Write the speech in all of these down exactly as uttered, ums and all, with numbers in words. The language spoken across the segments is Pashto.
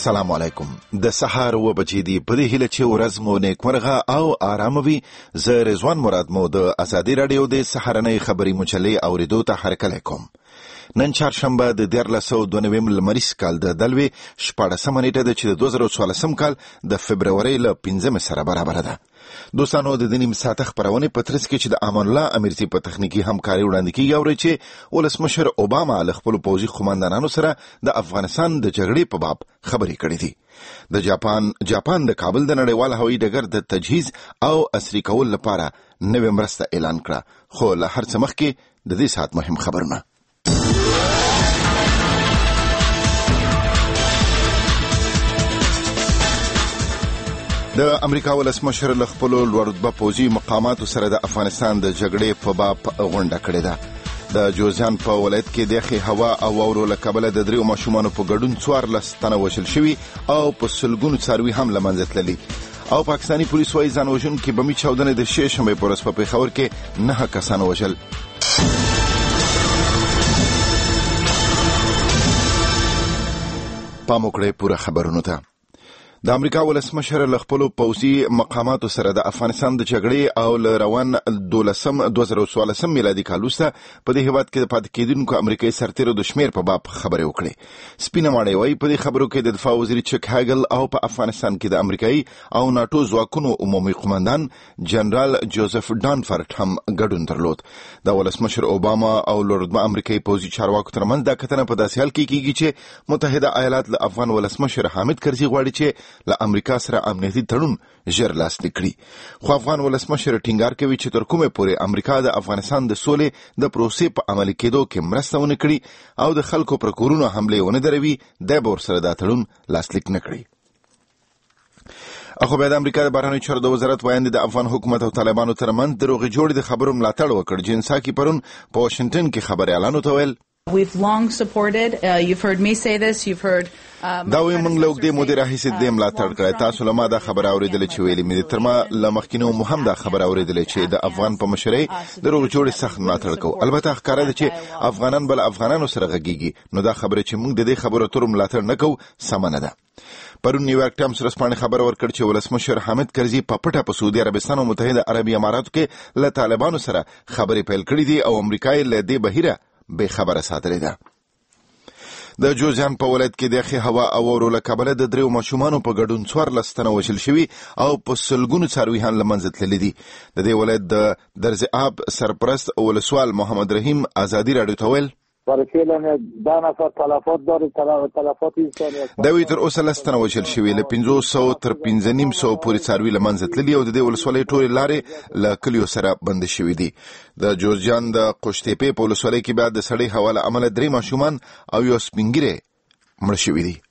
السلام علیکم. د سحر و بجې دی په دې هیله چې ورځ مو نیکمرغه او آرام وي. زه رضوان مراد مو د ازادي رادیو د سحرنۍ خبري مجلې اوریدو ته هرکلی کوم. نن چهارشنبه د دیارلس سوه دوه نوي لمریز کال د دلوي شپاړسمه نیټه ده چې د دوه زره څوارلسم کال د فبرورۍ له پنځمې سره برابره ده. دوستانو د دې نیم ساعته خپرونې په ترڅ کې چې د امان الله امیرزي په تخنیکي همکاري وړاندې کیږي اورئ چې ولسمشر اوباما له خپلو پوځي قوماندانانو سره د افغانستان د جګړې په باب خبرې کړې دي. د جاپان جاپان د کابل د نړیوال هوایي ډګر د تجهیز او عصري کولو لپاره نوې مرسته اعلان کړه. خو له هر څه مخکې د دې ساعت مهم خبرونه. د امریکا ولسمشر له خپلو لوړرتبه پوځي مقاماتو سره د افغانستان د جګړې په باب غونډه کړې ده. د جوزجان په ولایت کې د یخې هوا او واورو له کبله د دریو ماشومانو په ګډون څوارلس تنه وژل شوي او په سلګونو څاروي هم له منځه تللي. او پاکستاني پولیس وايي ځان وژونکي بمي چاودنې د شېشنبې په ورځ په پېښور کې نهه کسان وژل. پام وکړئ پوره خبرونو ته. د امریکا ولسمشر له خپلو پوځي مقاماتو سره د افغانستان د جګړې او له روان دولسم دوه زره څوارلسم میلادي کال وروسته په دې هېواد کې د پاتې کېدونکو امریکایي سرتېرو د شمېر په باب خبرې وکړې. سپینه ماڼۍ وایي په دې خبرو کې د دفاع وزیر چک هاګل او په افغانستان کې د امریکایي او ناټو ځواکونو عمومي قومندان جنرال جوزف ډانفورد هم ګډون درلود. د ولسمشر اوباما او لوړرتبه امریکایي پوځي چارواکو ترمنځ دا کتنه په داسې حال کې کېږي چې متحده ایالات له افغان ولسمشر حامد کرزي غواړي چې له امریکا سره امنیتي تړون ژر لاسلیک کړي. خو افغان ولسمشر ټینګار کوي چې تر کومه پورې امریکا د افغانستان د سولې د پروسې په عملي کېدو کې مرسته ونه کړي او د خلکو پر کورونو حملې ونه دروي، دی به ورسره دا تړون لاسلیک نه کړي. اخو بیا د امریکا د بهرنیو چارو د وزارت ویاندې د افغان حکومت او طالبانو ترمنځ د روغې جوړې د خبرو ملاتړ وکړ. جنساکي پرون په واشنګټن کې خبريالانو ته ویل We've long supported, uh, you've heard me say this, you've heard um, دا وی موږ له اوږدې مودې راهیسې د دې ملاتړ کړی. تاسو له ما دا خبره اورېدلې چې ویلې مې تر ما له مخکینو مو هم دا خبره اورېدلې چې د افغان په مشرۍ د روغې جوړې سخت ملاتړ کوو. البته ښکاره ده چې افغانان بل افغانانو سره غږیږي، نو دا خبره چې موږ د دې خبرو اترو ملاتړ نه کوو سمه نه ده. پرون نیویارک ټایمز ورځپاڼې خبر ورکړ چې ولسمشر حامد کرزي په پټه په سعودي عربستان او متحده عربي اماراتو کې له طالبانو سره خبرې پیل کړې دي او امریکا یې له دې بهیره بې خبره ساتلې ده. د جوزجان په ولایت کې د یخې هوا او واورو له کبله د دریو ماشومانو په ګډون څوارلس تنه وژل شوي او په سلګونو څاروي هم له منځه تللي دي. د دې ولایت د درز آب سرپرست ولسوال محمد رحیم ازادي راډیو ته ویل دا وی تر اوسه لس تنه وژل شوي، له پنځوس سوه تر پنځه نیم سوه پورې څاروي له منځه تللي او د دې ولسوالۍ ټولې لارې له کلیو سره بندې شوي دي. د جوزجان د قوشتېپې په ولسوالۍ کې بیا د سړې هوا له امله درې ماشومان او یو سپین ږیری مړه شوي دي.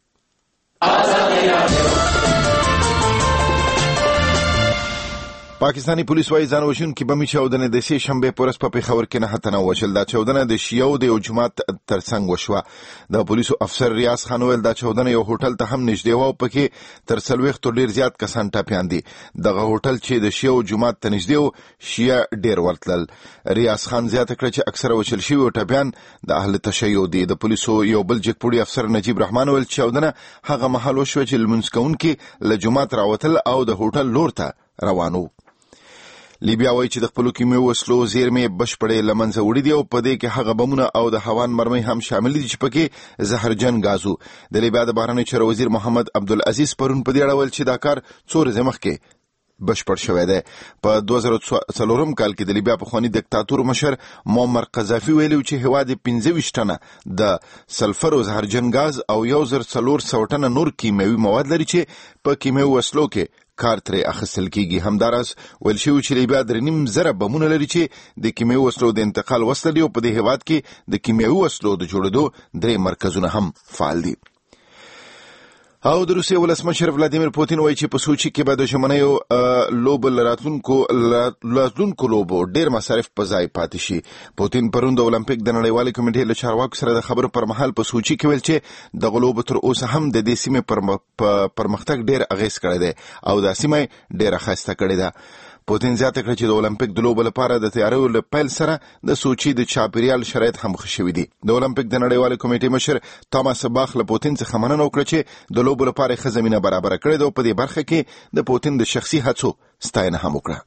پاکستاني پولیس وايي ځان وژونکي بمي چاودنې د سې شنبې په ورځ په پېښور کې نهه تنه وژل. دا چاودنه د شیعو د یو جومات ترڅنګ وشوه. د پولیسو افسر ریاض خان ویل دا چاودنه یو هوټل ته هم نږدې وه او پکې تر څلوېښتو ډېر زیات کسان ټاپیان دي. دغه هوټل چې د شیعو جومات ته نږدې و شیعه ډېر ورتلل. ریاض خان زیاته کړه چې اکثره وژل شوي او ټاپیان د اهل تشیع دي. د پولیسو یو بل جګپوړي افسر نجیب رحمان ویل چې چاودنه هغه مهال وشوه چې لمونځ کوونکي له جومات راوتل او د هوټل لور ته روان وو. لیبیا وایي چې د خپلو کیمیاوي وسلو زیرمې بشپړې له منځه وړي دي او په دې کې هغه بمونه او د هوان مرمۍ هم شامل دي چې پکې زهرجن ګاز وو. د لیبیا د بهرنیو چارو وزیر محمد عبدالعزیز پرون په دې اړه ویل چې دا کار څو ورځې مخکې بشپړ شوی دی. په دوه زره څلورم کال کې د لیبیا پخواني دیکتاتور مشر معمر قذافي ویلي چې هېواد یې پنځه ویشت ټنه د سلفر او زهرجن ګاز او یو زر څلور سوه ټنه نور کیمیاوي مواد لري چې په کیمیاوي وسلو کې کار ترې اخیستل کېږي. همداراز ویل شوي چې لیبیا درې نیم زره بمونه لري چې د کیمیاوي وسلو د انتقال وسله دي او په دې هېواد کې د کیمیاوي وسلو د جوړېدو درې مرکزونه هم فعال دي. او د روسیې ولسمشر ولادیمیر پوتین وایي چې په سوچي کې به د ژمنیو لوبو راتلونکو راتلونکو لوبو ډېر مصارف په ځای پاتې شي. پوتین پرون د اولمپیک د نړیوالې کمیټې له چارواکو سره د خبرو پر مهال په سوچي کې ویل چې دغه لوبو تر اوسه هم د دې سیمې پرمختګ ډېر اغېز کړی دی او دا سیمه ډېره ښایسته کړې ده. پوتین زیاته کړه چې د اولمپیک د لوبو لپاره د تیاریو له پیل سره د سوچي د چاپیریال شرایط هم ښه شوي دي. د اولمپیک د نړیوالې کمیټې مشر توماس باخ له پوتین څخه مننه وکړه چې د لوبو لپاره ښه زمینه برابره کړې ده او په دې برخه کې د پوتین د شخصي هڅو ستاینه هم وکړه.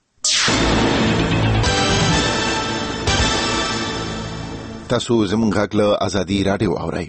تاسو زموږ غږ له ازادي راډیو اورئ.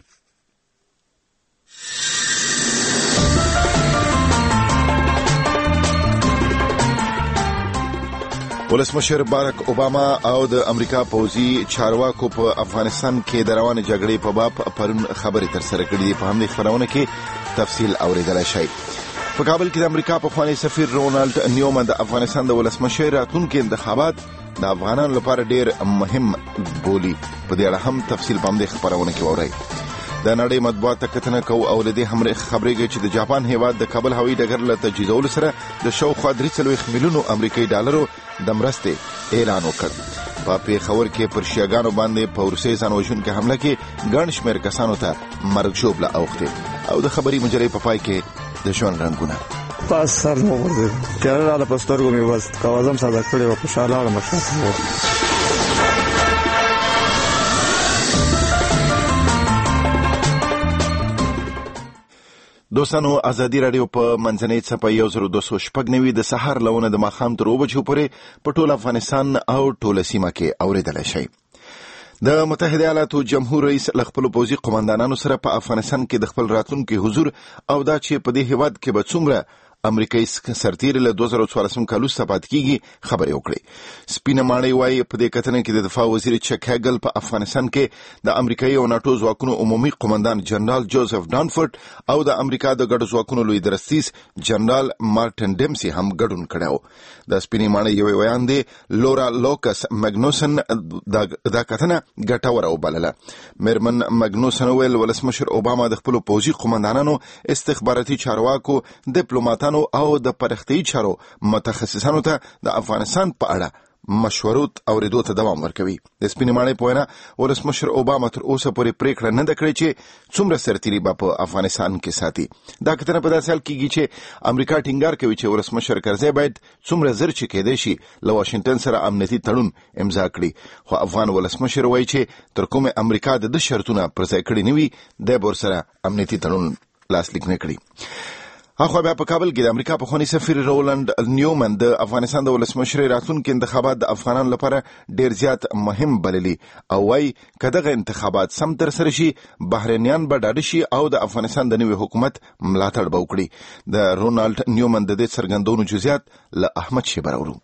ولسمشر باراک اوباما او د امریکا پوځي چارواکو په افغانستان کې د روانې جګړې په باب پرون خبرې ترسره کړې دي. په همدې خبرونه کې تفصیل اورېدلی شئ. په کابل کې د امریکا پخوانی سفیر رونالډ نیومن د افغانستان د ولسمشر راتلونکي انتخابات د افغانانو لپاره ډېر مهم بولي. په دې اړه هم تفصیل په همدې خبرونه کې واورئ. د نړۍ مطبوعات ته کتنه کوو او له دې هم خبرېږي چې د جاپان هیواد د کابل هوایي ډګر له تجهیزولو سره د شاوخوا درې څلوېښت میلیونو امریکایي ډالرو د مرستې اعلان وکړ. په پېښور کې پر شیعاګانو باندې په روسي ځان وژونکې حمله کې ګڼ شمېر کسانو ته مرګ ژوبله اوښتې. او د خبري مجلې په پای کې د ژوند رنګونه پاس سر مو ورځي تیاره راله په سترګو مې بس کوازم ساده کړې وه. خوشحاله وړم شاته دوستانو. ازادي راډیو په منځنۍ څپه یو زر دوه سوه شپږ نوي د سهار لونه د ماښام تر اوه بجو پورې په ټول افغانستان او ټوله سیمه کې اورېدلی شئ. د متحده ایالاتو جمهور رئیس له خپلو پوځي قمندانانو سره په افغانستان کې د خپل راتلونکي حضور او دا چې په دې هیواد کې به څومره امریکایي سرتیري له دوه زره څوارلسم کال وروسته پاتې کېږي خبرې وکړې. سپینه ماڼۍ وایي په دې کتنه کې د دفاع وزیر چک هیګل په افغانستان کې د امریکایي او ناټو ځواکونو عمومي قمندان جنرال جوزف ډانفورد او د امریکا د ګډو ځواکونو لوی درستیز جنرال مارټن ډیمسي هم ګډون کړی و. د سپینې ماڼۍ یو ویان دی لورا لوکس مګنوسن دا کتنه ګټوره وبلله. میرمن مګنوسن ویل ولسمشر اوباما د خپلو پوځي قمندانانو، استخباراتي چارواکو، ډیپلوماتانو او د پرختي چارو متخصصانو ته د افغانستان په اړه مشورو اوریدو ته دوام ورکوي. د سپینې ماڼۍ په وینا ولسمشر اوباما تر اوسه پورې پریکړه نه ده کړې چې څومره سرتیري به په افغانستان کې ساتي. دا کتنه په داسې حال کېږي چې امریکا ټینګار کوي چې ولسمشر کرزی باید څومره زر چې کېدای شي له واشنګټن سره امنیتي تړون امضا کړي. خو افغان ولسمشر وایي چې تر کومه امریکا د ده شرطونه پر ځای کړي نه وي دی به ورسره امنیتي تړون لاسلیک نه کړي. اخو بیا په کابل کې د امریکا پخوانی سفیر رونالډ نیومن د افغانستان د ولسمشرۍ راتلونکي انتخابات د افغانانو لپاره ډیر زیات مهم بللي او وايي که دغه انتخابات سم ترسره شي بهرنیان به ډاډه شي او د افغانستان د نوي حکومت ملاتړ به وکړي. د رونالډ نیومن د دې څرګندونو جزئیات له احمد شیبر اورو.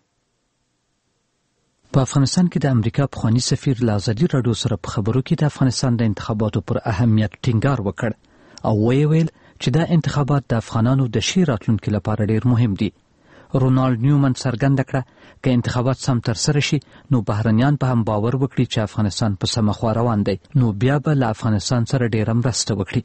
په افغانستان کې د امریکا پخوانی سفیر له ازادي راډیو سره په خبرو کې د افغانستان د انتخاباتو پر اهمیت ټینګار وکړ او ویل چې دا انتخابات د افغانانو د ښې راتلونکي لپاره ډیر مهم دي. رونالډ نیومن څرګنده کړه که انتخابات سم ترسره شي نو بهرنیان به هم باور وکړي چې افغانستان په سمه خوا روان دی، نو بیا به له افغانستان سره ډیره مرسته وکړي.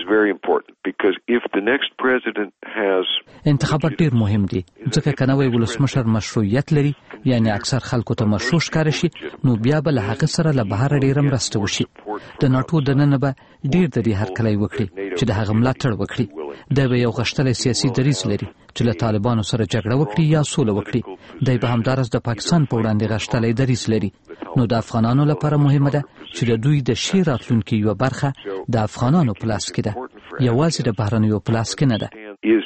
انتخابات ډیر مهم دي ځکه که نوی ولسمشر مشروعیت لري یعنی اکثر خلکو ته مشروع ښکاره شي نو بیا به له هغه سره له بهره ډیره مرسته وشي. د ناټو دننه به ډیر دری هرکلی وکړي چې د هغه ملاتړ وکړي. دی به یو غښتلی سیاسي دریځ لري چې له طالبانو سره جګړه وکړي یا سوله وکړي. دی به همداراز د پاکستان په وړاندې غښتلی دریځ لري. نو د افغانانو لپاره مهمه ده چې د دوی د ښې راتلونکي یوه برخه د افغانانو په لاس کې ده، یوازې د بهرنیو په لاس کې نه ده.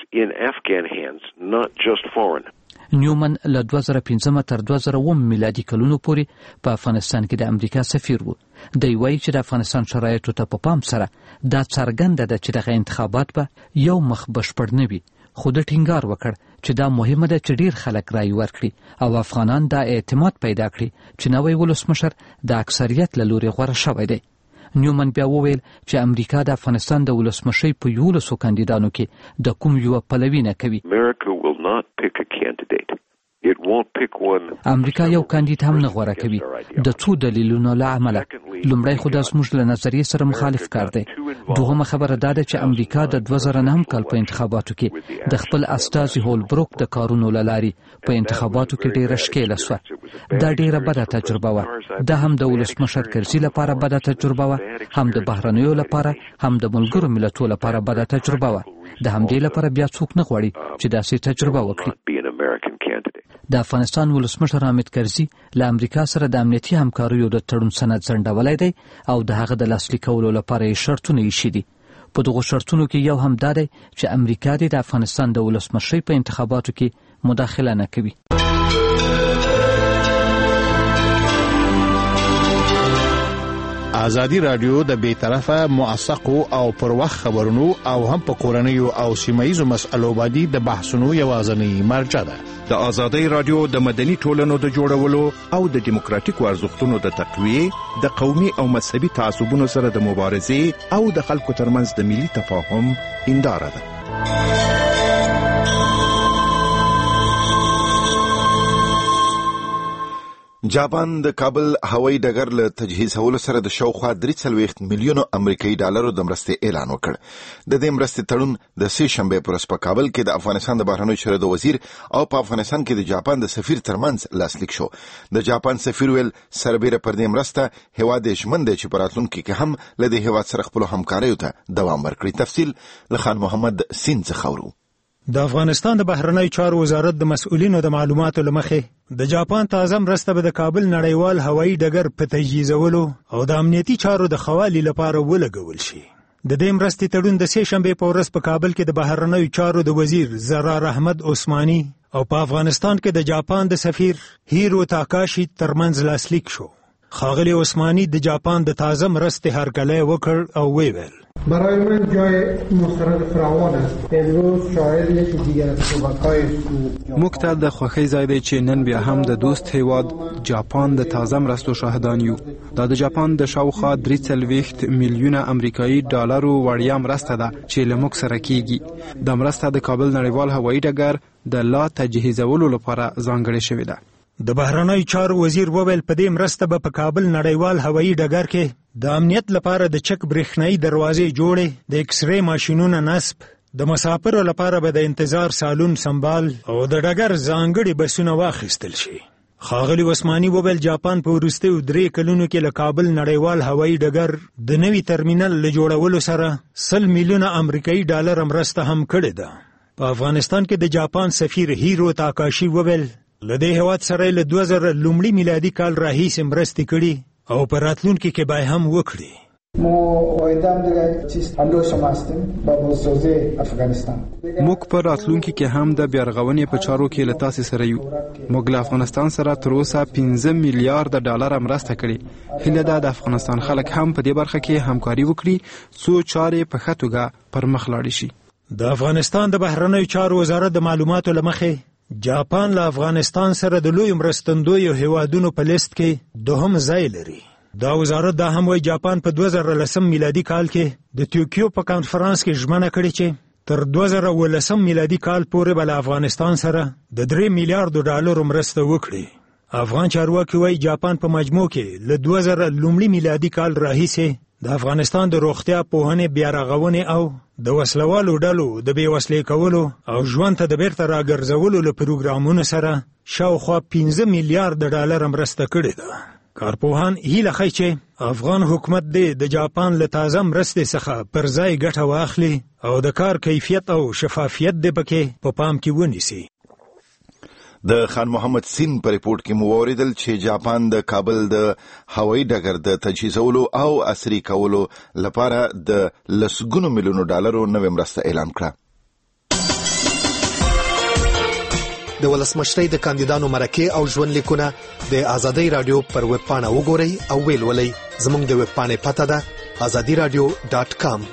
نیومن له دوه زره پنځم تر دوه زره اووه میلادي کلونو پورې په افغانستان کې د امریکا سفیر و. دی وایي چې د افغانستان شرایطو ته په پام سره دا څرګنده ده چې دغه انتخابات به یو مخ بشپړ نه وي، خو د ټینګار وکړ چې دا مهمه ده چې ډیر خلک رای ورکړي او افغانان دا اعتماد پیدا کړي چې نوی ولسمشر د اکثریت له لوري غوره شوی دی. نیومن بیا وویل چې امریکا د افغانستان د ولسمشۍ په یولسو کاندیدانو کې د کوم یوه پلوي نه کوي. امریکا یو کاندید هم نه غوره کوي د څو دلیلونو له امله. لومړی خو دا زموږ له نظریې سره مخالف کار دی. دوهمه خبره دا ده چې امریکا د دوه زره نهم کال په انتخاباتو کې د خپل استازي هولبروک د کارونو له لارې په انتخاباتو کې ډیره ښکېله سوه. دا ډیره بده تجربه وه. دا هم د ولسمشر کرزي لپاره بده تجربه وه، هم د بهرنیو لپاره، هم د ملګرو ملتونو لپاره بده تجربه وه. د همدې لپاره بیا څوک نه غواړي چې داسې تجربه وکړي. American candidate. د افغانستان ولسمشر حامد کرزي له امریکا سره د امنیتي همکاریو د تړون سند ځنډولی دی او د هغه د لاسلیک کولو لپاره یې شرطونه ایښي دي. په دغو شرطونو کې یو هم دا دی چې امریکا د افغانستان د ولسمشرۍ په انتخاباتو کې مداخله نه کوي. ازادي رادیو د بیطرفه موثقو او پر وخت خبرونو او هم په کورنیو او سیمایي مسایلو باندې د بحثونو یوازینی مرجع ده. د ازادي رادیو د مدني ټولنو د جوړولو او د دیموکراتیکو ارزښتونو د تقویه، د قومي او مذهبي تعصبونو سره د مبارزې او د خلکو ترمنځ د ملي تفاهم هنداره ده. جاپان د کابل هوایي ډګر له تجهیزولو سره د شاوخوا درې څلوېښت میلیونو امریکایي ډالرو د مرستې اعلان وکړ. د دې مرستې تړون د سې شنبې په ورځ په کابل کې د افغانستان د بهرنیو چارو د وزیر او په افغانستان کې د جاپان د سفیر ترمنځ لاسلیک شو. د جاپان سفیر ویل سربېره پر دې مرسته هیواد یې ژمن دی چې په راتلونکي کې هم له دې هیواد سره خپلو همکاریو ته دوام ورکړي. تفصیل له خان محمد سین څخه اورو. د افغانستان د بهرنیو چارو وزارت د مسؤلینو د معلوماتو لمخې د جاپان تازه مرسته به د کابل نړیوال هوایي ډګر په تجهیزولو او د امنیتي چارو د خوالي لپاره ولګول شي. د دې مرستې تړون د سې شنبې په ورځ په کابل کې د بهرنیو چارو د وزیر زرار احمد عثماني او په افغانستان کې د جاپان د سفیر هیرو تاکاشي ترمنځ لاسلیک شو. خاغلی عثماني د جاپان د تازه مرستې هرکلی وکړ او ویل برای من جای مسترد فراوان است. امروز شاهد یکی دیگر از صحبت‌های موږ ته د خوښۍ ځای دی چې نن بیا هم د دوست هیواد جاپان د تازه مرستو شاهدان یو. دا د جاپان د شاوخوا درې څلوېښت میلیونه امریکایي ډالرو وړیا مرسته ده چې له موږ سره کیږي. دا مرسته د کابل نړیوال هوایي ډګر د لا تجهیزولو لپاره ځانګړې شوې ده. د بهرنیو چارو وزیر وویل په دې مرسته به په کابل نړیوال هوایي ډګر کې د امنیت لپاره د چک برېښنايي دروازې جوړې، د ایکس ری ماشینونو نصب، د مسافرو لپاره به د انتظار سالون سنبال او د ډګر ځانګړي بسونه واخیستل شي. خاغلی عثماني وویل جاپان په وروستیو درې کلونو کې له کابل نړیوال هوایي ډګر د نوي ترمینل له جوړولو سره سل میلیونه امریکایي ډالر مرسته هم کړې ده. په افغانستان کې د جاپان سفیر هیرو تاکاشي وویل له دې هیواد سره له دوه زره لومړي میلادي کال راهیسې مرستې کړي او په راتلونکي کې به هم وکړي. موږ په راتلونکي کې هم د بیارغونې په چارو کې له تاسې سره یو. موږ له افغانستان سره تر اوسه پنځه میلیارډ ډالر مرسته کړې. هیله ده د افغانستان خلک هم په دې برخه کې همکاري وکړي څو چارې په ښه توګه پر مخ لاړې شي. د افغانستان د بهرنیو چارو وزارت د معلوماتو له مخې جاپان له افغانستان سره د لوی مرستندویو هیوادونو په لیست کې دوهم ځای لري. دا وزارت دا هم وایي جاپان په دوه زره لسم میلادي کال کې د توکیو په کانفرانس کې ژمنه کړې چې تر دوه زره ولسم میلادي کال پورې به له افغانستان سره د درې میلیارډو ډالرو مرسته وکړي. افغان چارواکي وایي جاپان په مجموع کې له دوه زره لومړي میلادي کال راهیسې د افغانستان د روغتیا پوهنې بیارغونې او د وسلوالو ډلو د بېوسلې کولو او ژوند ته د بیرته راګرځولو له پروګرامونو سره شاوخوا پنځه میلیارډ ډالر مرسته کړې ده. کارپوهان هیله ښیي چې افغان حکومت دې د جاپان له تازه مرستې څخه پر ځای ګټه واخلي او د کار کیفیت او شفافیت دې پکې په پام کې ونیسي. د خان محمد سین په ریپورت کې مو واوریدل چې جاپان د کابل د هوایي ډګر د تجهیزولو او عصري کولو لپاره د لسګونو میلیونو ډالرو نوې مرسته اعلان کړه. د ولسمشرۍ د کاندیدانو مرکې او ژوند لیکونه د ازادي رادیو پر ویب پاڼه وګورئ او ویل ولئ. زموږ د ویب پاڼې پته ده ازادي رادیو ډاټ کام.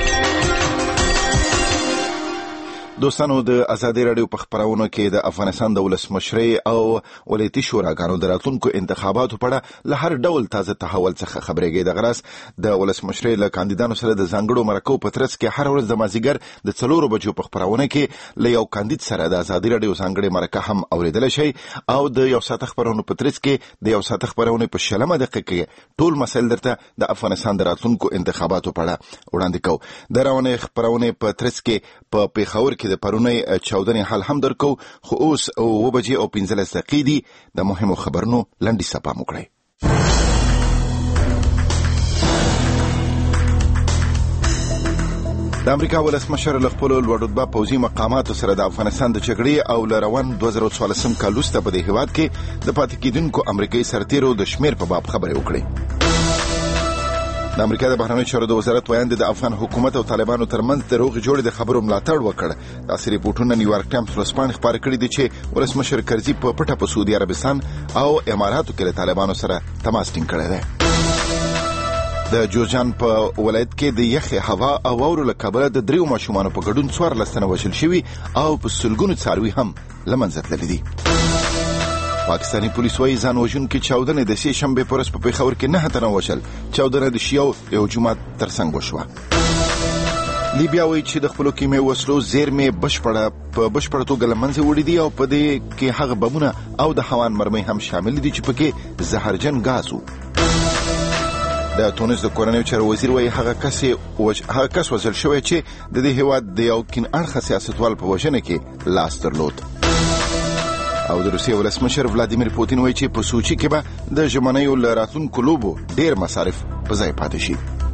دوستانو د ازادي رادیو په خبرونو کې د افغانستان د ولسمشرۍ او ولایتي شوراګانو د راتلونکو انتخاباتو په اړه له هر ډول تازه تحول څخه خبرېږي. د غرض د ولسمشرۍ له کاندیدانو سره د ځانګړو مرکو په ترڅ کې هر ورځ د مازیګر د څلورو بجو په خبرونه کې له یو کاندید سره د ازادي رادیو ځانګړې مرکه هم اوریدل شي او د یو ساعت خبرونو په ترڅ کې د یو ساعت خبرونه په شلمه دقیقه کې ټول مسایل درته د افغانستان د راتلونکو انتخاباتو په اړه وړاندې کوو. د روانې خبرونه په ترڅ کې په پیښور کې د پرونی چودنې حال هم درکو. خو اوس اوه بجې او پنځلس دقیقې دي. د مهمو خبرونو لنډي سپا مو کړئ. د د امریکا ولسمشر له خپلو لوړرتبه پوځي مقاماتو سره د افغانستان د جګړې او له روان دوه زره څوارلسم کال وروسته په دې هېواد کې د پاتې کېدونکو امریکایي سرتیرو د شمېر په باب خبرې وکړې. د امریکا د بهرنیو چارو د وزارت ویاند د افغان حکومت او طالبانو ترمنځ د روغې جوړې د خبرو ملاتړ وکړ. داسې ریپورټونه نیویارک ټایمز ورځپاڼې خپاره کړي دي چې ولسمشر کرزي په پټه په سعودي عربستان او اماراتو کې له طالبانو سره تماس ټینګ کړی دی. د جورجان په ولایت کې د یخې هوا او واورو له کبله د دریو ماشومانو په ګډون څوارلس تنه وژل شوي او په سلګونو څاروي هم له منځه تللي دي. پاکستاني پولیس وايي ځان وژونکي چاودنې د سې شنبې په ورځ په پېښور کې نهه تنه وژل. چاودنه د شیعو یو جومات ترڅنګ وشوه. لیبیا وايي چې د خپلو کیمیاوي وسلو زیرمې بشپړه په بشپړه توګه له منځه وړي دي او په دې کې هغه بمونه او د هوان مرمۍ هم شامل دي چې پکې زهرجن ګاز وو. د تونس د کورنیو چارو وزیر وايي هغه کس هغه کس وژل شوی چې د دې هېواد د یو کین اړخه سیاستوال په وژنه کې لاس درلود. او د روسیې ولسمشر ولادیمیر پوتین وایي چې په سوچي کې به د ژمنیو له راتلونکو لوبو ډېر مصارف په ځای پاتې شي.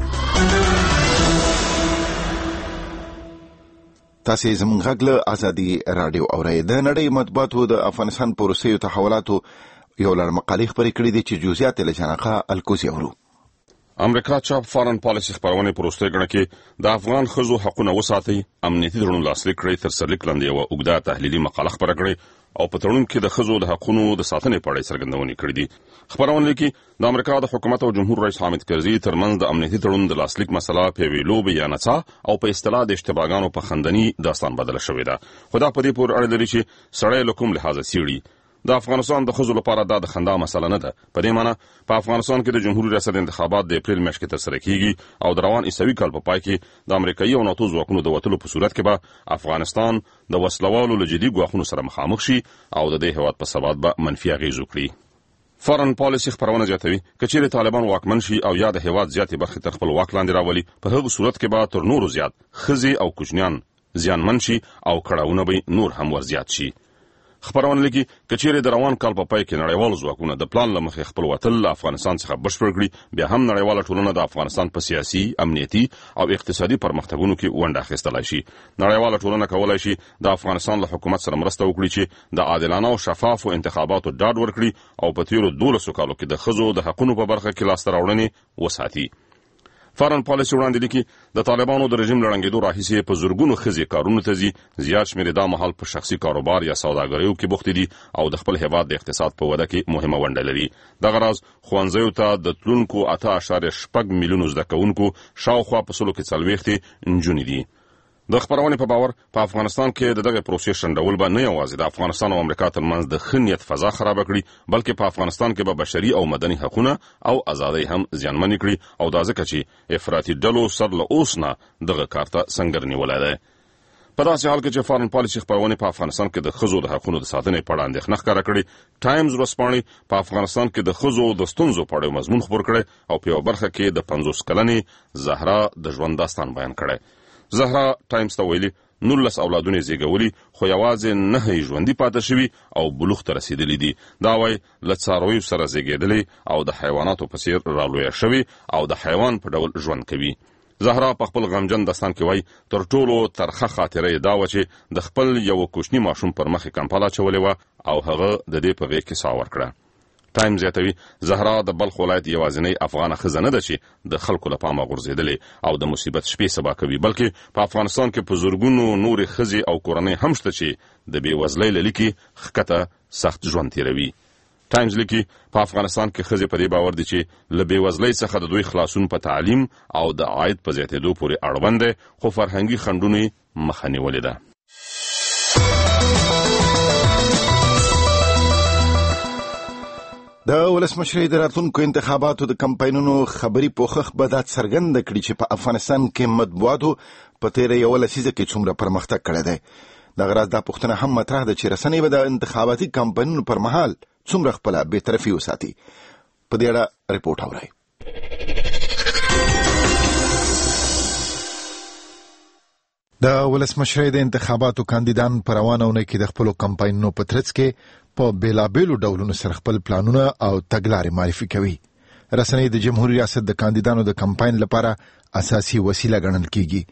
تاسې زموږ غږ له ازادي راډیو اورئ. د نړۍ مطبوعاتو د افغانستان په وروستیو تحولاتو یو لړ مقالې خپرې کړي دي چې جزئیات یې له جانقه الکوزي اورو. امریکا چاپ فارن پالیسي خپرونې په وروستۍ ګڼه کې د افغان ښځو حقونه وساتئ امنیتي تړون لاسلیک کړئ تر سرلیک لاندې یوه اوږده تحلیلي مقاله خپره کړې او په تړون کې د ښځو د حقونو د ساتنې په اړه څرګندونې کړې دي. خپرونه لیکي د امریکا د حکومت او جمهور رئیس حامد کرزي ترمنځ د امنیتي تړون د لاسلیک مسله په یوې لوبې یا نڅا او په اصطلاح د اشتباهګانو په خندني داستان بدله شوې ده. خو دا په دې پورې اړه لري چې سړی له کوم لحاظه څېړي. د افغانستان د ښځو لپاره دا د خندا مسله نه ده. په دې معنی په افغانستان کې د جمهوریت ریاست انتخابات د اپریل میاشتې کې ترسره کیږي او د روان عیسوي کال په پای کې د امریکایي او ناتو ځواکونو د وتلو په صورت کې به افغانستان د وسلوالو له جدي ګواښونو سره مخامخ شي او د دې هېواد په ثبات به منفي اغېز وکړي. فارن پالیسي خپرونه زیاتوي که چیرې طالبان واکمن شي او یا د هېواد زیاتې برخې تر خپل واک لاندې راولي په هغه صورت کې به تر نورو زیات ښځې او کوچنیان زیانمن شي او کړاوونه به نور هم ورزیات شي. خپرونه لیکي که چیرې د روان کال په پای کې نړیوال ځواکونه د پلان له مخې خپل وتل له افغانستان څخه بشپړ کړي بیا هم نړیواله ټولنه د افغانستان په سیاسي امنیتي او اقتصادي پرمختګونو کې ونډه اخیستلی شي. نړیواله ټولنه کولی شي د افغانستان له حکومت سره مرسته وکړي چې د عادلانه او شفافو انتخاباتو ډاډ ورکړي او په تیرو دولسو کالو کې د ښځو د حقونو په برخه کې لاسته راوړنې وساتي. فارن پالیسي وړاندې لیکي د طالبانو د رژیم له ړنګېدو راهیسې په زرګونو ښځې کارونو ته ځي. زیات شمېر دا مهال په شخصي کاروبار یا سوداګریو کې بوختې دي او د خپل هېواد د اقتصاد په وده کې مهمه ونډه لري. دغه راز ښوونځیو ته د تلونکو اته اعشاریه شپږ میلیونو زده کوونکو شاوخوا په سلو کې څلوېښتې نجونې دي. د خپرونې په باور په افغانستان کې د دغه پروسې شنډول به نه یوازې د افغانستان او امریکا ترمنځ د ښه نیت فضا خرابه کړي بلکې په افغانستان کې به بشري او مدني حقونه او ازادۍ هم زیانمنې کړي او دا ځکه چې افراطي ډلو سر له اوس نه دغه کار ته سنګر نیولی دی. په داسې حال کې چې فارن پالیسي خپرونې په افغانستان کې د ښځو د حقونو د ساتنې په اړه اندېښنه ښکاره کړې ټایمز ورځپاڼې په افغانستان کې د ښځو د ستونزو په اړه مضمون خپور کړی او په یوه برخه کې د پنځوس کلنې زهرا د ژوند داستان بیان کړی. زهرا ټایمز ته ویلي نولس اولادونه یې زیږولي خو یوازې نهه یې ژوندي پاتې شوي او بلوغ ته رسېدلي دي. دا وایي له څارویو سره زیږېدلې او د حیواناتو په څېر رالویه شوي او د حیوان په ډول ژوند کوي. زهرا په خپل غمجن داستان کې وایي تر ټولو ترخه خاطره یې دا وه چې د خپل یوه کوچني ماشوم پر مخ یې کمپله اچولې وه او هغه د دې په غېږ کې ساه ورکړه. ټایم زیاتوي زهرا د بلخ ولایت یوازینۍ افغانه ښځه نه ده چې د خلکو له پامه غورځېدلې او د مصیبت شپې سبا کوي بلکې په افغانستان کې په زرګونو نورې ښځې او کورنۍ هم شته چې د بېوزلۍ له لیکې ښکته سخت ژوند تېروي. ټایمز لیکي په افغانستان کې ښځې په دې باور دي چې له بېوزلۍ څخه د دوی خلاصون په تعلیم او د عاید په زیاتېدو پورې اړوند دی خو فرهنګي خنډونو یې مخه نیولې ده. د ولسمشرۍ د راتلونکو انتخاباتو د کمپاینونو خبري پوښښ به دا څرګنده کړي چې په افغانستان کې مطبوعاتو په تېره یوه لسیزه کې څومره پرمختګ کړی دی. دغه راز دا پوښتنه هم مطرح ده چې رسنۍ به د انتخاباتي کمپاینونو پر مهال څومره خپله بېطرفي وساتي. په دې اړه ریپورټ اورئ. د ولسمشرۍ د انتخاباتو کاندیدان په روانه اونۍ کې د خپلو کمپاینونو په ترڅ کې په بیلابیلو ډولونو سره خپل پلانونه او تګلارې معرفي کوي. رسنۍ د جمهوریت ریاست د کاندیدانو د کمپاین لپاره اساسي وسیله ګڼل کیږي.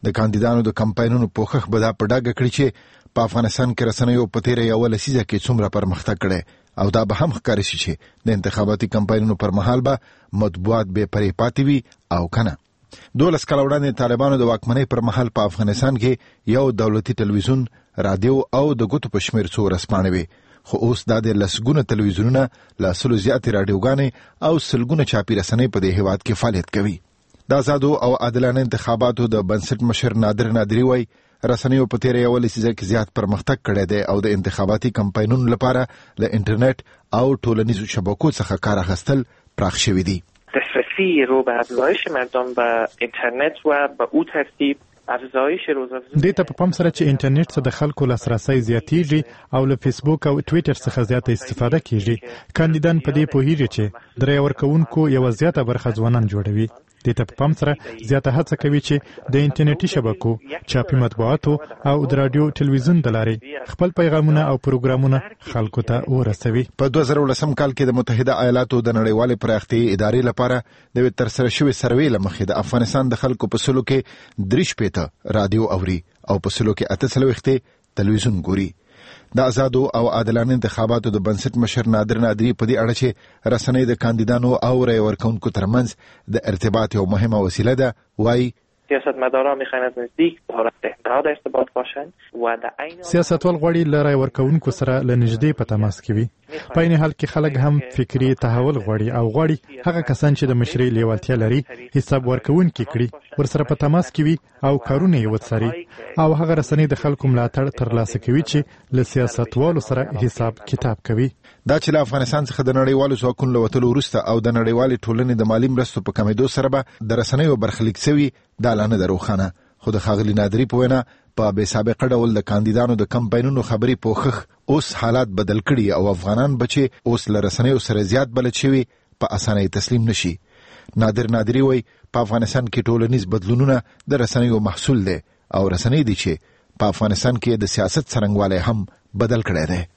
د کاندیدانو د کمپاینونو پوښښ به دا په ډاګه کړي چې په افغانستان کې رسنیو په تیره یوه لسیزه کې څومره پرمختګ کړی او دا به هم ښکاري شي چې د انتخاباتي کمپاینونو پر مهال به مطبوعات بې پرې پاتې وي او کنه. دولس کاله وړاندې طالبانو د واکمنۍ پر مهال په افغانستان کې یو دولتي تلویزیون، رادیو او د ګوتو په شمېر څو ورځپاڼې وې، خو اوس دا د لسګونه تلویزیونونه، له سلو زیاتې راډیوګانې او سلګونه چاپي رسنۍ په دې هېواد کې فعالیت کوي. د آزادو او عادلانه انتخاباتو د بنسټ مشر نادر نادري وایي رسنیو په تیره یوه لسیزه کې زیات پرمختګ کړی دی او د انتخاباتي کمپاینونو لپاره له انټرنیټ او ټولنیزو شبکو څخه کار اخیستل پراخ شوي دي. دسترسی رو به افزایش مردم به اینترنت و به او ترتیب افزایش روزافزون دې ته په پام سره چې انټرنیټ څخه د خلکو لاسرسی زیاتیږي او له فیسبوک او ټویټر څخه زیاته استفاده کیږي، کاندیدان په دې پوهیږي چې د رای ورکوونکو یو زیاته برخه ځوانان جوړوي. دې ته په پام سره زیاته هڅه کوي چې د انټرنیټي شبکو، چاپي مطبوعاتو او د رادیو ټلویزیون د لارې خپل پیغامونه او پروګرامونه خلکو ته ورسوي. په دوه زره ولسم کال کې د متحده ایالاتو د نړیوالې پراختیایي ادارې لپاره د یوې ترسره شوې سروې له مخې د افغانستان د خلکو په سلو کې درې شپېته رادیو اوري او په سلو کې اته څلوېښت تلویزیون ګوري. د آزادو او عادلانه انتخاباتو د بنسټ مشر نادر نادري په دې اړه چې رسنۍ د کاندیدانو او رای ورکوونکو ترمنځ د ارتباط یو مهمه وسیله ده، وایي سیاستمداران میخواین از نزدیک با حالت ارتباط باشند و در عین سیاستوال غواړي له رای ورکوونکو سره له نږدې په تماس کې وي. په عین حال کې خلک هم فکري تحول غواړي او غواړي هغه کسان چې د مشرۍ لیوالتیا لري حساب ورکوونکي کړي، ورسره په تماس کې وي او کارونه یې وڅاري او هغه رسنۍ د خلکو ملاتړ ترلاسه کوي چې له سیاستوالو سره حساب کتاب کوي. دا چې له افغانستان څخه د نړیوالو ځواکونو له وتلو وروسته او د نړیوالې ټولنې د مالي مرستو په کمېدو سره به د رسنیو برخلیک سوي دا لا نه ده روښانه، خو د ښاغلي نادري په وینا په بې سابقه ډول د کاندیدانو د کمپاینونو خبري پوښښ اوس حالات بدل کړي او افغانان به چې اوس له رسنیو سره زیات بلد شوي په اسانۍ تسلیم نشي. نادر نادري وایي په افغانستان کې ټولنیز بدلونونه د رسنیو محصول دی او رسنۍ دي چې په افغانستان کې د سیاست څرنګوالی هم بدل کړی دی.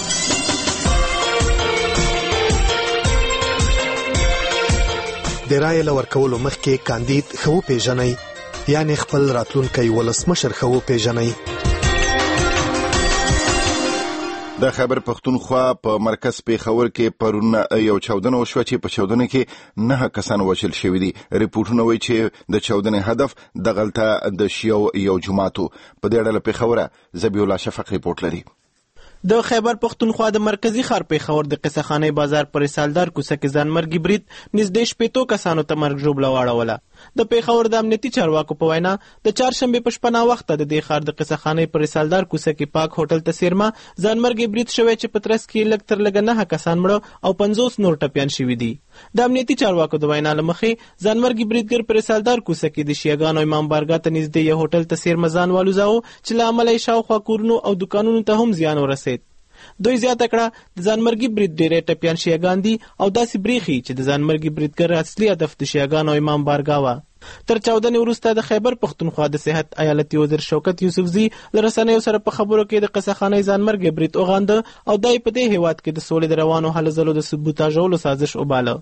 د رای ورکولو مخکې کاندید ښه وپېژنئ، یعنې خپل راتلونکی ولسمشر ښه وپېژنئ. د خیبر پښتونخوا په مرکز پیښور کې پرون یو چاودنه وشوه چې په چاودنه کې نه کسان وژل شوي دي. ریپورټونه وایي چې د چاودنې هدف دغلته د شیعو یو جومات و. په دې اړه له پیښوره ذبیح الله شفق ریپورټ لري. د خیبر پښتونخوا د مرکزی ښار پیښور د قصه خانه بازار پر سالدار کوڅه کې ځانمرګي برید نږدې شپېتو کسانو ته مرګ ژوبله واړوله. د پیښور د امنیتي چارواکو په وینا د چهارشنبې په شپه ناوخته د دې ښار د قصه خانه پر سالدار کوڅه کې پاک هوټل ته څیرمه ځانمرګي برید شوی چې په ترڅ کې لږ تر لږه نهه کسان مړه او پنځوس نور ټپیان شوي دي. د امنیتي چارواکو د وینا له مخې ځانمرګي بریدګر پر سالدار کوڅه کې د شیعاګانو امام بارګاه ته نږدې یو هوټل ته څیرمه ځان والوځاوه چې له امله یې شاوخوا کورونو او دکانونو ته هم زیان ورسید. دوی زیاته کړه د ځانمرګي برید ډېری ټپیان شیعاګان دي او داسې بریښي چې د ځانمرګي بریدګر اصلي هدف د شیعاګانو امام بارګاه وه. تر چاودنې وروسته د خیبر پښتونخوا د صحت ایالتي وزیر شوکت یوسفزي له رسنیو سره په خبرو کې د قصه خانې ځانمرګي برید وغانده او دای په دې هیواد کې د سولې د روانو هلو ځلو د سبوتاژولو سازش وباله.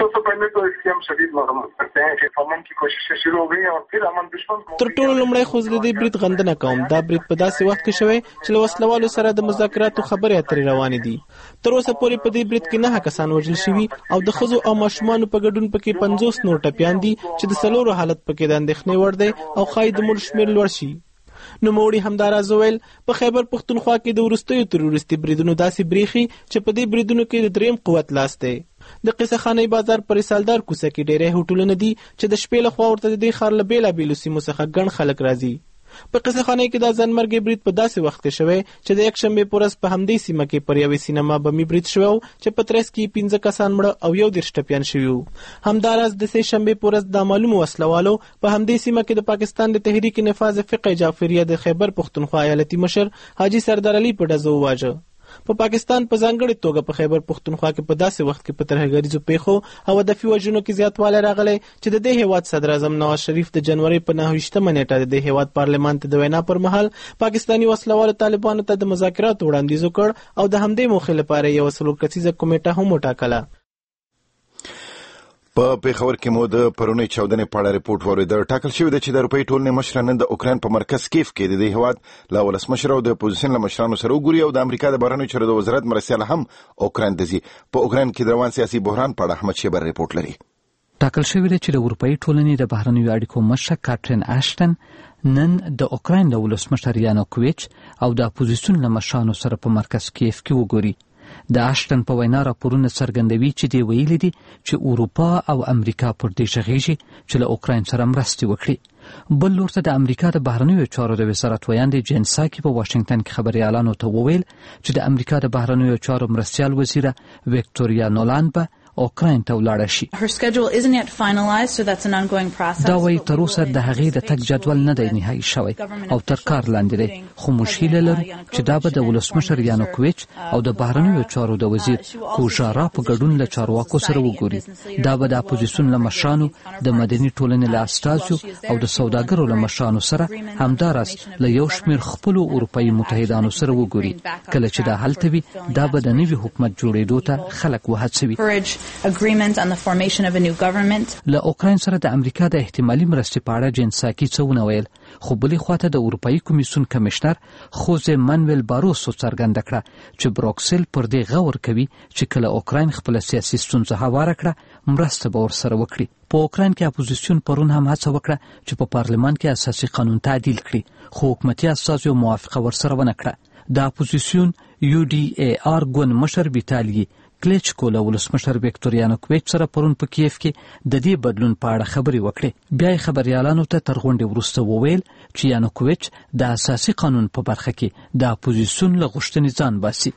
تر ټولو لومړی خو زه د دې برید غندنه کوم. دا برید په داسې وخت کې شوی چې له وسلوالو سره د مذاکراتو خبرې اترې روانې دي. تر اوسه پورې په دې برید کې نهه کسان وژل شوي او د ښځو او ماشومانو په ګډون پکې پنځوس نور ټپیان دي چې د څلورو حالت پکې د اندېښنې وړ دی او ښایي د مړو شمېر لوړ شي. نوموړي همداراز وویل په خیبر پښتونخوا کې د وروستیو تروریستي بریدونو داسې بریښي چې په دې بریدونو کې د دریم قوت لاس دی. د قصه خانې بازار پر سالدار کوڅه کې ډېری هوټلونه دي چې د شپې لخوا ورته د دې ښار له بېلابېلو سیمو څخه ګڼ خلک راځي. په قصه خانې کې دا ځانمرګي برید په داسې وخت کې شوی چې د یکشنبې په ورځ په همدې سیمه کې پر یوې سینما بمي برید شوی و چې په ترڅ کې پنځه کسان مړه او یو دېرش ټپیان شوي وو. همداراز د سې شنبې په ورځ د معلومو وسلوالو په همدې سیمه کې د پاکستان د تحریک نفاذ فقه جعفریه د خیبر پښتونخوا ایالتي مشر حاجي سردار علي په ډزو وواژه. په پاکستان په ځانګړې توګه په خیبر پښتونخوا کې په داسې وخت کې په ترهګریزو پیښو او هدفي وژنو کې زیاتوالی راغلی چې د دې هیواد صدر اعظم نواز شریف د جنوري په نهه ویشتمه نیټه د دې هیواد پارلمان ته د وینا پر مهال پاکستاني وسلوالو طالبانو ته د مذاکراتو وړاندیز وکړ او د همدې موخې لپاره یوه څلور کسیزه کمیټه هم وټاکله. په پیښور کې مو د پرونی چاودنې په اړه ریپورت واورېد. ټاکل شوی دی چې د اروپایي ټولنې مشر نن د اوکراین په مرکز کیف کې د دې هیواد له ولسمشر او د اپوزیسیون له مشرانو سره وګوري او د امریکا د بهرنیو چارو د وزارت مرستیال هم اوکراین ته ځي. په اوکراین کې د روان سیاسي بحران په اړه احمد شیبر ریپورت لري. ټاکل شوی دی چې د اروپایي ټولنې د بهرنیو اړیکو مشر کاترین اشټن نن د اوکراین د ولسمشر یانوکویچ او د اپوزیسیون له مشرانو سره په مرکز کیف کې وګوري. د اشټن په وینا راپورونه څرګندوي چې دی ویلي دي چې اروپا او امریکا پر دې شغیږي چې له اوکراین سره مرستې وکړي. بل لور ته د امریکا د بهرنیو چارو د وزارت ویاندې جین ساکي په واشنگټن کې خبريالانو ته وویل چې د امریکا د بهرنیو چارو مرستیال وزیره وکټوریا نولاند به اوکراین ته ولاړ شي. دا وایي تر اوسه د هغې د تګ جدول نه دی نهایي شوی او تر کار لاندې دی، خو موږ هیله لرو چې دا به د ولسمشر یانوکویچ او د بهرنیو چارو د وزیر کوژارا په ګډون له چارواکو سره وګوري. دا به د اپوزیسیون له مشرانو، د مدني ټولنې له استازو او د سوداګرو له مشرانو سره همداراز له یو شمېر خپلو اروپایي متحدانو سره وګوري. کله چې دا هلته وي دا به د نوي حکومت جوړېدو ته خلک وهڅوي. agreement on the formation of a new government. له اوکراین سره د امریکا د احتمالي مرستې په اړه جین ساکي څه ونه ویل، خو بلې خواته د اروپایي کمیسیون کمشنر خوزه مانویل باروسو څرګنده کړه چې بروکسل پر دې غور کوي چې کله اوکراین خپل سیاسي ستونزه هواره کړه مرسته به ورسره وکړي. په اوکراین کې اپوزیسیون پرون هم هڅه وکړه چې په پارلمان کې اساسي قانون تعدیل کړي، خو حکومتي اساس یو موافقه ورسره ونه کړه. د اپوزیسیون یو ډي ای آر ګوند مشر ویټالي کلیچکو له ولسمشر وکټوریا یانوکویچ سره پرون په کیف کې د دې بدلون په اړه خبرې وکړې. بیا یې خبريالانو ته تر غونډې وروسته وویل چې یانوکویچ د اساسي قانون په برخه کې د اپوزیسیون له غوښتنې ځان باسي.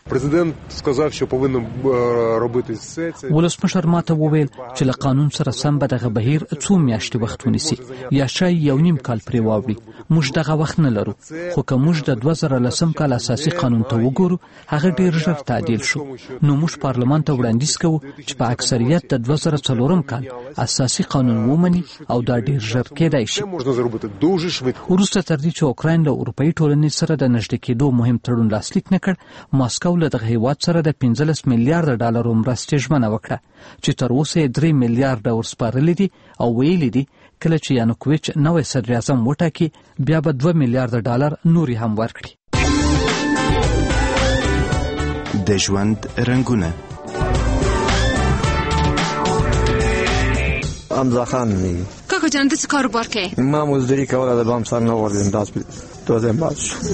ولسمشر ماته وویل چې له قانون سره سم به دغه بهیر څو میاشتې وخت ونیسي یا شاید یو نیم کال پرې واوړي. موږ دغه وخت نه لرو، خو که موږ د دوه زره لسم کال اساسي قانون ته وګورو هغه ډیر ژر تعدیل شو، نو موږ پارلمان ته وړاندیز کوو چې په اکثریت د دوه زره څلورم کال اساسي قانون ومني او دا ډیر ژر کېدای شي. وروسته تر دې چې اوکراین له اروپایي ټولنې سره د نږدې کېدو مهم تړون لاسلیک نه کړ، ماسکو له دغه هیواد سره د پنځلس میلیارډ ډالرو مرستې ژمنه وکړه چې تر اوسه یې درې میلیارډه ورسپارلي دي او ویلي دي کله چې یانوکویچ نوی صدر اعظم وټاکي بیا به دوه میلیارډه ډالر نوري هم ورکړي. د ژوند رنګونه امزا خان می کاکا جان د څه کاروبار کوي؟ ما مزدوري کوله د بام سر نه وردم داس دوزم باز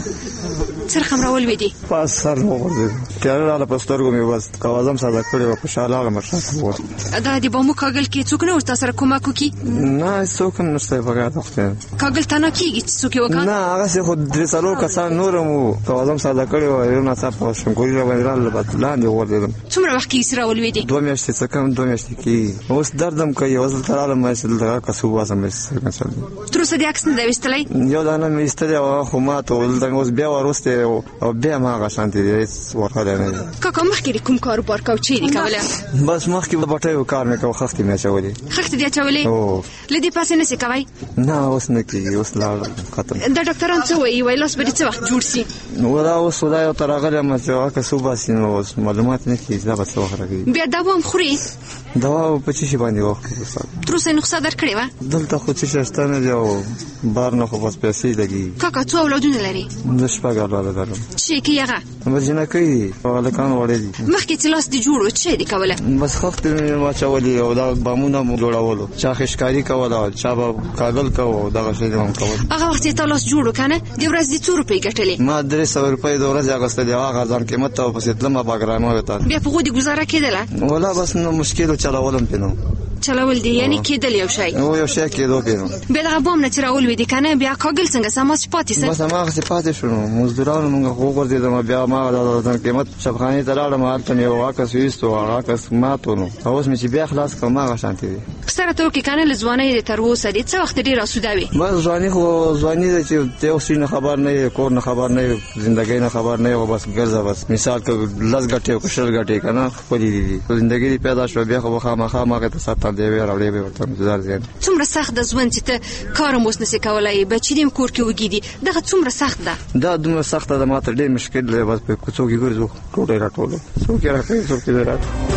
سر خمرول وې دي پاس سر نه وردم تیار را پسترګو می بس کوازم ساده کړو په شاله مرشد وو دا د بامو کاغل کې څوک نه ورته سره کومه کوي؟ نه څوک نشته فقط وخت کاغل تنه کیږي چې څوک وکړي؟ نه هغه څه خو درې څلور کسان نورمو کوازم ساده کړو یو نه څه په شنګوري باندې را لاندې وردم. څومره وخت کې سره ول وې دي؟ دوه میاشتې څه کم دوه میاشتې کې اوس دردم کوي اوس تراله مې سره دغه کسو واسم مې تر څه د عکس نه وستلې یو دا نه مې استلې او خو ما ته ولدم اوس بیا ورسته او بیا ما غشانتي ورته نه کاکا مخکې کوم کاروبار کو چی دی کوله؟ بس مخکې په بټیو کار مې کو خختې مې چولې خختې دی چولې او لدی پاسې نه څه کوي؟ نه اوس نه کیږي اوس لا ختم. دا ډاکټران څه وایي وای لاس به څه وخت جوړ شي؟ نو دا اوس دا یو ترغله ما چې واکه صوبه سينو اوس معلومات نه کیږي دا به څه وخت راځي. بیا دا ووم خوري دوا په چی شي باندې وخت تر څه نقصه درکړې و؟ دلته خو څه شته نه دی بار نه خو بس پیسې لګي. کاکا څو اولادونه لري؟ د شپږ اولاد لرم. چې کیغه مزینه کوي ولکان وړي دي مخکې چې لاس دی جوړو چې دی کوله بس خخت ما چولې او دا بامونه مو جوړولو چا خشکاری کوله چا به کاغل کوو دا شی هم کوو. هغه وخت ته لاس جوړو کنه دی ورځ دي څو روپۍ ګټلې؟ ما درې سوه روپۍ د ورځې اغسته دی هغه ځان قیمت ته په ستلمه باګرامه وته بیا په غوډي گزاره کېدله ولا بس نو مشکل چلاولم پینو چلاول دی یعنی کېدل یو شی نو یو شی کېدو پینو بیا دا بوم نه چراول وې دي کنه بیا کاغل څنګه سم پاتې سه بس ما هغه پاتې شونو مزدورانو موږ خو ورته بیا ما دا ځان قیمت شبخانه تراړم حالت مې واکس وېستو هغه کس ماتو نو اوس مې چې بیا خلاص کوم هغه شانتي دي سره ته کې کنه لزوانه تر اوسه دي څه وخت ډیر اسوداوي بس ځواني خو ځواني چې ته اوس نه خبر نه کور نه خبر نه ژوندۍ نه خبر نه او بس ګرځه بس مثال ک لږ غټي او شل غټي کنه خپل دي ژوندۍ پیدا شو بیا خو خامخا ماګه ته سات دی وراولې به ورته انتظار زیات څومره سخت د ژوند چې ته کار مو نسې کولای بچی دیم کور کې وګیدي دغه څومره سخت ده دا دومره سخت ده ماته ډېر مشکل دی بس په کوڅو کې ګرځو ټوټه راټولو څوک راځي څوک راځي